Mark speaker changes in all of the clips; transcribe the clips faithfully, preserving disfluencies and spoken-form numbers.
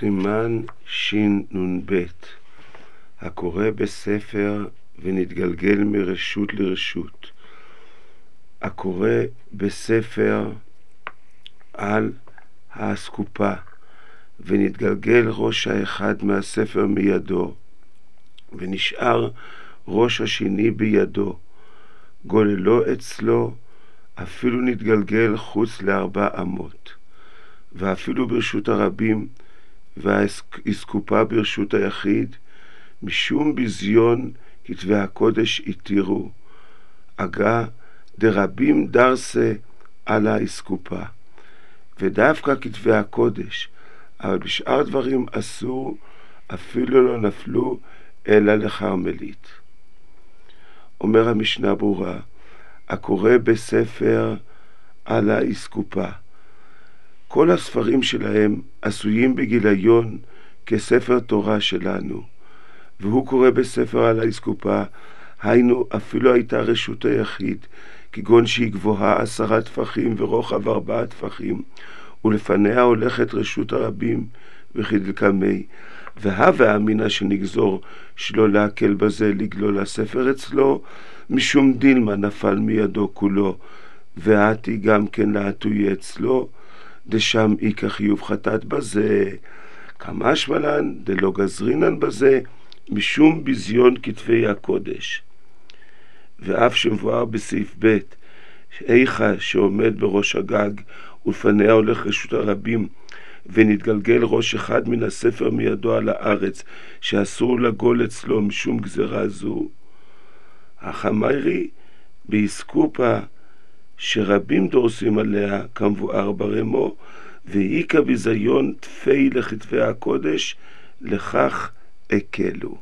Speaker 1: סימן ש"נ"ב. הקורא בספר ונתגלגל מרשות לרשות. הקורא בספר על האסקופה ונתגלגל ראש האחד מהספר מידו ונשאר ראש השני בידו, גוללו אצלו, אפילו נתגלגל חוץ לארבע אמות, ואפילו ברשות הרבים והאסקופה ברשות היחיד, משום בזיון כתבי הקודש התירו, אגה דרבים דרסה על האסקופה. ודווקא כתבי הקודש, אבל בשאר דברים אסור, אפילו לא נפלו אלא לכרמלית. אומר המשנה ברורה, הקורא בספר על האסקופה, כל הספרים שלהם עשויים בגיליון כספר תורה שלנו, והוא קורא בספר על האסקופה, היינו אפילו הייתה רשות היחיד, כגון שהיא גבוהה עשרה טפחים ורוחב ארבעה טפחים, ולפניה הולכת רשות הרבים וכדלקמי, והווה אמינה שנגזור שלא להקל בזה לגלול הספר אצלו, משום דילמה נפל מידו כולו, ועתי גם כן להטוי אצלו, דשם איקה חיוב חטאת בזה, כמה שמלן דלא גזרינן בזה, משום בזיון כתבי הקודש. ואף שמבואר בסעיף ב' איכה שעומד בראש הגג ולפניה הולך רשות הרבים, ונתגלגל ראש אחד מן הספר מידו על הארץ, שאסור לגול אצלו משום גזרה זו. החמיירי באסקופה שרבים דורסים עליה כמבואר ברמו, והיא כביזיון תפי לכתבי הקודש, לכך הקלו.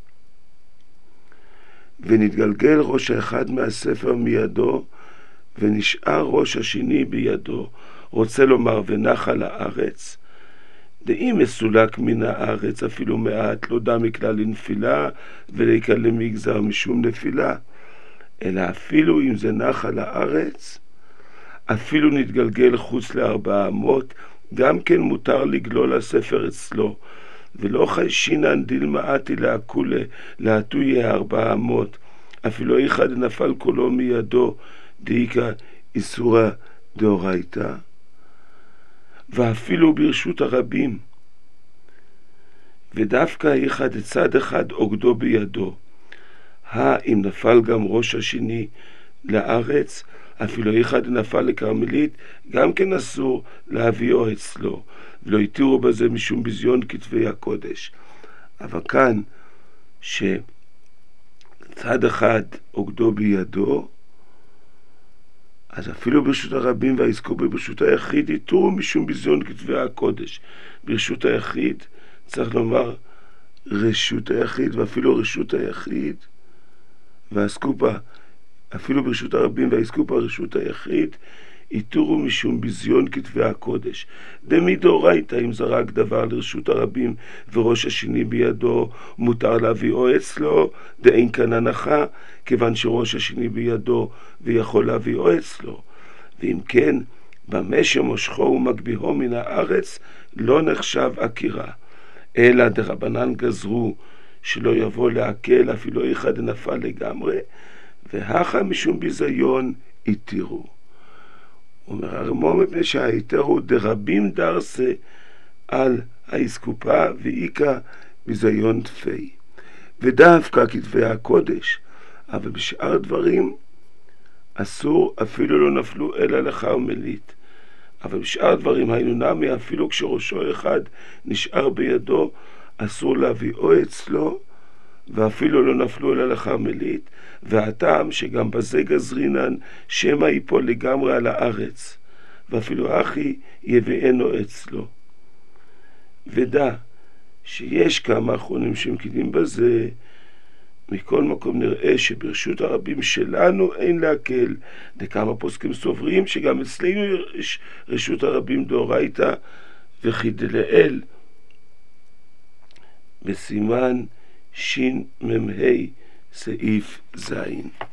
Speaker 1: ונתגלגל ראש האחד מהספר מידו, ונשאר ראש השני בידו, רוצה לומר ונח על הארץ, דאם מסולק מן הארץ אפילו מעט, לא דע מכלל לנפילה וליקל למגזר משום נפילה, אלא אפילו אם זה נח על הארץ, אפילו נתגלגל חוץ לארבע אמות, גם כן מותר לגלול הספר אצלו, ולא חיישינן דילמאתי להקולה להטוי ארבע אמות, אפילו אחד נפל קולו מידו, דאיקה איסורה דאורייתא, ואפילו ברשות הרבים, ודווקא אחד צד אחד עוגדו בידו, אם נפל גם ראש השני לארץ, אפילו אחד נפל לכרמלית, גם כן אסור להביאו אצלו, ולא התירו בזה משום בזיון כתבי הקודש. אבל כאן שצד אחד עוגדו בידו, אז אפילו ברשות הרבים והאסקופה ברשות היחיד יתירו משום בזיון כתבי הקודש. ברשות היחיד צריך לומר רשות היחיד, ואפילו רשות היחיד והאסקופה, אפילו ברשות הרבים והאסקופה רשות היחיד, יתירו משום בזיון כתבי הקודש. דמדאורייתא אם זרק דבר לרשות הרבים וראש השני בידו, מותר להביאו אצלו, דאין כאן הנחה, כיוון שראש השני בידו ויכול להביאו אצלו. ואם כן, במה שמושכו ומגביהו מן הארץ לא נחשב עקירה, אלא דרבנן גזרו שלא יבוא להקל אפילו אחד נפל לגמרי, והכה משום ביזיון התירו. אומר הרמו, מפני שההיתר הוא דרבים דרסה על האסקופה ואיקה ביזיון תפי. ודווקא כתבי הקודש, אבל בשאר דברים אסור, אפילו לא נפלו אלא לכרמלית. אבל בשאר דברים היינו נמי, אפילו כשראשו אחד נשאר בידו, אסור להביאו אצלו, ואפילו לא נפלו אלא לכרמלית, והטעם שגם בזה גזרינן שמא ייפול לגמרי על הארץ, ואפילו אחי יביאנו אצלו. ודע שיש כמה אחרונים שמקידים בזה, מכל מקום נראה שברשות הרבים שלנו אין להקל, דכמה פוסקים סוברים שגם אצלנו יש רשות הרבים דאורייתא, וכדלאל בסימן ש"מ"ה סעיף ז'.